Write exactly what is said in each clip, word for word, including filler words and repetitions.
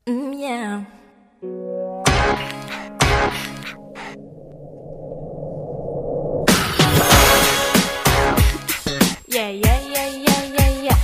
Mm, yeah. Yeah, yeah, yeah, yeah, yeah, yeah.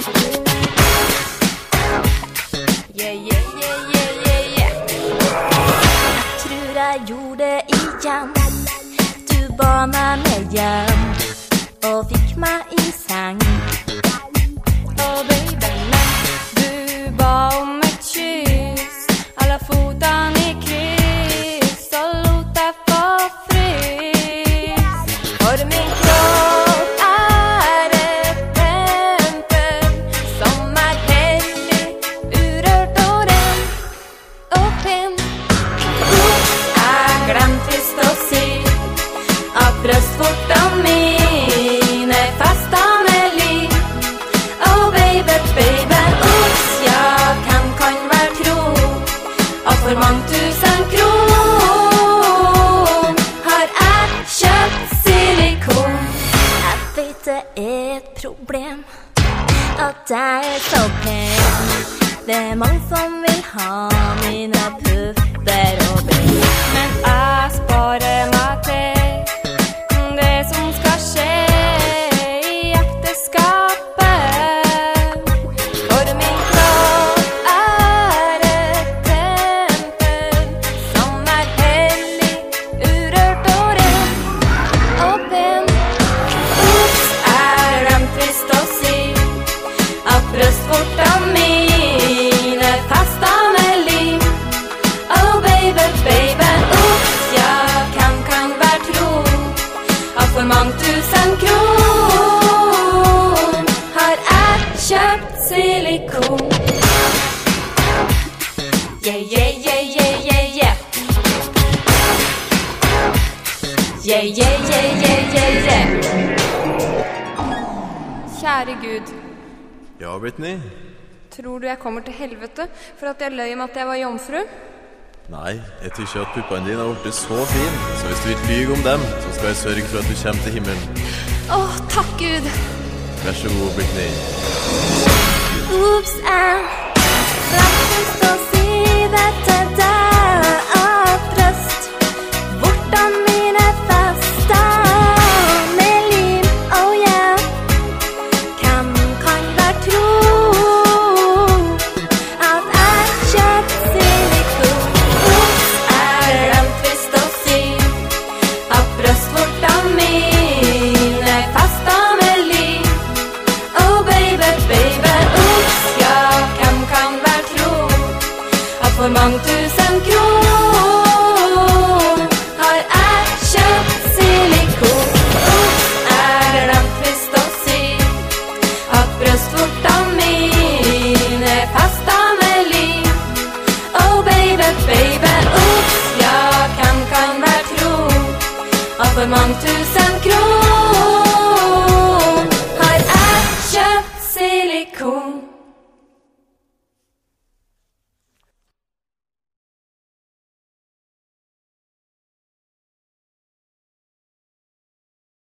Yeah, yeah, yeah, yeah, yeah, yeah. Jeg tror jeg gjorde det igjen. Du ba meg med hjem og fikk meg i seng. Oh baby, du ba om et kyss. Jeg la fotene i kryss og lot deg få frys. For min kropp er et tempel som er hellig, urørt og ren og pen. Jeg glemte visst å si at brystvortene mine festa med lim. Oh baby, baby, ups, ja, hvem kan vel tro at for mange tusen kron har jeg kjøpt silikon. Jeg vet det er et problem at jeg er så pen. Det er mange som vil ha mine pupper og ben. Men jeg sparer meg til det som skal skje i ekteskapet. For min kropp er et tempel som er hellig, urørt og ren og pen. Ups, jeg glemte visst å si at brystvortene mine festa med lim. Oh baby, baby, ups, ja, hvem kan vel tro at for mange tusen kron har jeg kjøpt silikon. Yeah, yeah, yeah, yeah, yeah, yeah. Yeah, yeah, yeah, yeah, yeah, yeah. Kjære Gud, Ja, Brittany? tror du jeg kommer til helvete for at jeg løy om at jeg var jomfru? Nei, jeg tror ikke at puppene dine har blitt så fin. Så hvis du vil lyge om dem, så skal jeg sørge for at du kommer til himmelen. Åh, takk Gud. Vær så god, Brittany. Ups, jeg glemte visst å si det til deg at brystvortene mine festa med lim. Oh yeah. Hvem kan vel tro at jeg kjøpt silikon? Ups, jeg glemte visst å si at brystvortene mine festa med lim. Oh baby, baby, ups, ja, hvem kan vel tro at for mange tusen kron har jeg kjøpt silikon. Ups, jeg glemte visst å si at brystvortene mine festa med lim. Oh baby, baby, ups, ja, hvem kan vel tro at for mange tusen kron har jeg kjøpt silikon.